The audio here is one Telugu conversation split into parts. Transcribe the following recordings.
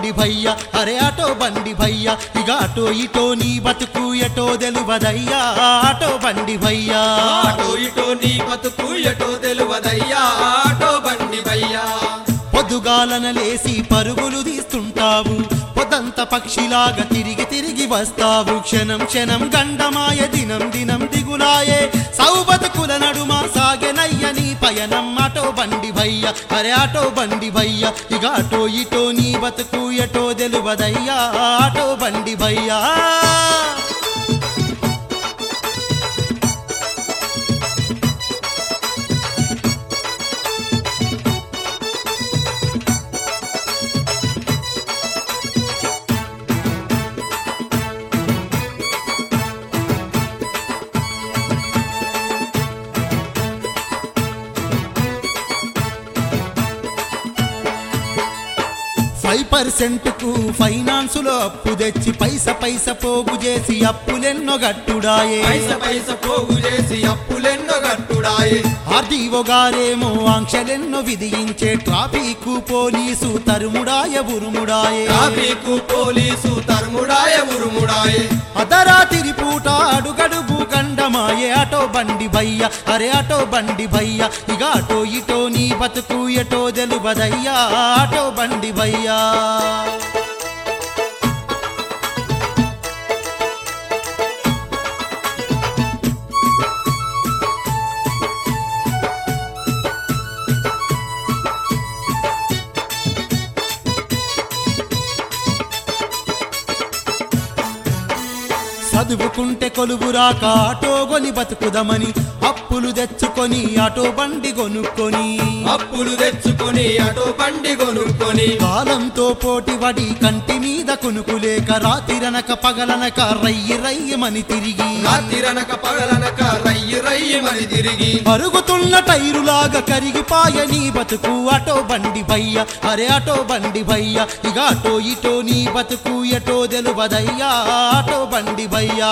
బండి భయ్యా అరే ఆటో బండి భయ్యా ఇక అటో ఇటో నీ బతుకు ఎటో తెలువదయ్యా ఆటో బండి భయ్యా అటో ఇటో నీ బతుకు ఎటో తెలువదయ్యా ఆటో బండి భయ్యా పొద్దుగాలన లేసి పరుగులు తీస్తుంటావు పొద్దంత పక్షిలాగా తిరిగి తిరిగి వస్తావు క్షణం క్షణం గండమాయ దినం దినం దిగులాయే సౌబతుకుల నడుమ సాగెనయ్య నీ పయనం ఆటో బండి భయ్యా అరే ఆటో బండి భయ్యా ఇక అటో ఇటో నీ బతుకు ఎటో తెలువదయ్యా ఆటో బండి భయ్యా కు ఫైనాన్సులో అప్పు తెచ్చి పైస పైస పోగు చేసి అప్పులెన్నో గట్టుడాయే పైస పోగు చేసి అప్పులెన్నో గట్టుడాయే ఆర్డీఓ గారేమో ఆంక్షలెన్నో విధించే ట్రాఫిక్ పోలీసు తరుముడాయ ఉరుముడాయే ట్రాఫిక్ పోలీసు తరుముడాయ ఉరుముడాయే అదరాతిరి పూట అడుగడుగు గండమాయే ఆటో బండి భయ్యా అరే ఆటో బండి భయ్యా ఇక అటో ఇటో నీ బతుకు ఎటో తెలువదయ్యా ఆటో బండి భయ్యా చదువుకుంటే కొలువు రాక ఆటో గొని బతుకుదమని అప్పులు తెచ్చుకొని ఆటో బండి కొనుక్కొని ఆటో బండి కొనుక్కొని కాలంతో పోటీ పడి కంటి మీద కొనుకులేక రాతిరనక పగలనక రయ్యి రయ్యమని తిరిగి పరుగుతున్న టైరులాగా కరిగిపాయ నీ బతుకు ఆటో బండి భయ్యా అరే ఆటో బండి భయ్యా ఇక అటో ఇటో నీ బతుకు ఎటో తెలువదయ్యా ఆటో బండి భయ్యా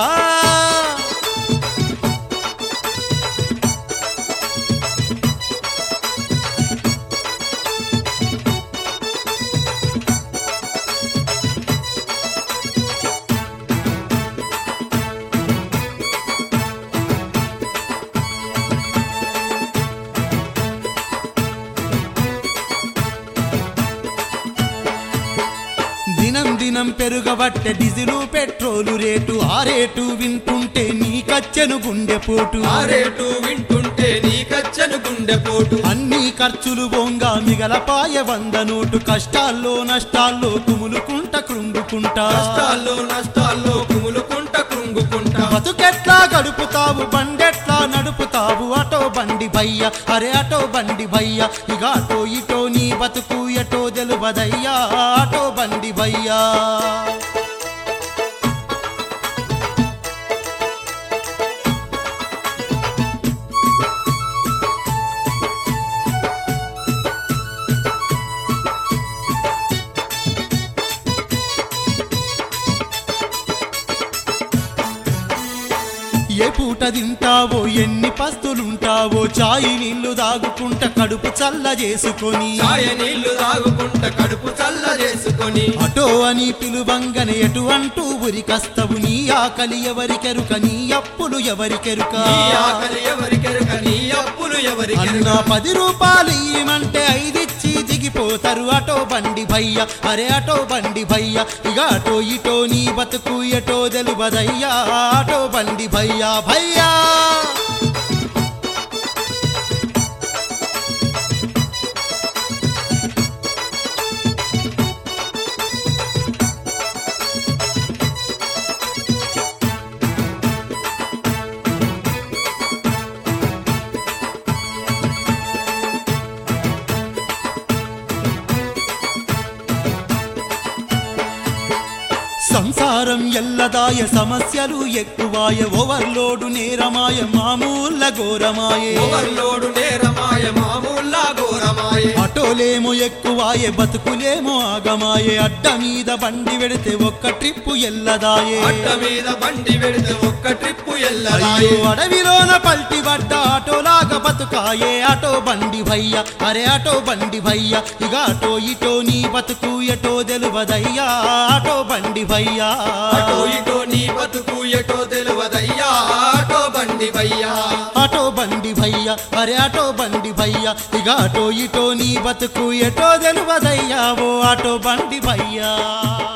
దినం దినం పెరుగబట్టే డీజిలు పెట్రోలు రేటు ఆ రేటు వింటుంటే నీకచ్చెను గుండెపోటు అన్ని ఖర్చులు బొంగా మిగలపాయ 100 నోటు కష్టాల్లో నష్టాల్లో కుములుకుంటా కృంగుకుంటా బతుకెట్లా గడుపుతావు బండెట్లా నడుపుతావు ఆటో బండి భయ్యా అరే ఆటో బండి భయ్యా ఇక అటో ఇటో నీ బతుకు ఎటో తెలువదయ్యా ఆటో బండి భయ్యా ఏ పూట తింటావో ఎన్ని పస్తులుంటావో చాయి నీళ్లు తాగుకుంటా కడుపు చల్ల చేసుకొని అటో అని పిలువంగనే ఎటు అంటూ ఉరికస్తవు నీ ఆకలి ఎవరికెరుక నీ అప్పులు ఎవరికెరుక అన్న 10 రూపాయలు ఇవ్వమంటే 5 ఇచ్చి దిగిపోతారు ఆటో బండి భయ్యా అరే ఆటో బండి భయ్యా ఇక అటో ఇటో నీ బతుకు ఎటో తెలువదయ్యా ఆటో బండి భయ్యా భయ్యా సంసారం ఎల్లదాయ సమస్యలు ఎక్కువాయ ఓవర్లోడు నేరమాయ మామూల ఘోరమాయే ఆటోలేమో ఎక్కువాయే బతుకులేమో ఆగమాయే అడ్డ మీద బండి వెడితే ఒక్క ట్రిప్పు ఎల్లదాయే అడ్డ మీద బండి వెడితే ఒక్క ట్రిప్పు అయ్యో ఎల్లదాయే అడవిలోన పల్టి పడ్డ ఆటోలాగా బతుకాయే ఆటో బండి భయ్య అరే ఆటో బండి భయ్య ఇక ఆటో ఇటో నీ బతుకు ఎటో తెలువదయ్యా ఆటో బండి భయ్యా అటో ఇటో నీ బతుకు ఎటో తెలువదయ్యా ఆటో బండి భయ్యా ఆటో బండి భయ్య అరే ఆటో బండి భయ్య ఇక ఆటో ఇటో నీ బతుకు ఎటో తెలువదయ్యా ఓ ఆటో బండి భయ్యా